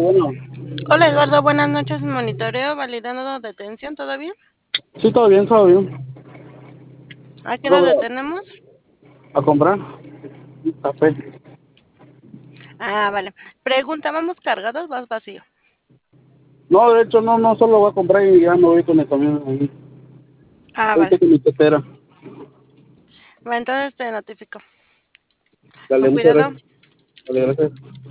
bueno. Hola Eduardo, buenas noches. Monitoreo, validando detención, ¿todo bien? Sí, todo bien, todo bien. ¿A qué nos Acabo detenemos? a comprar un café. Ah, vale. Pregunta, ¿vamos cargados o vas vacío? No, de hecho, no solo voy a comprar y ya me voy con el camión ahí. Ah, Ahorita vale. con mi tetera. Bueno, entonces te notifico. Dale, Con muchas cuidado. gracias. Dale, gracias.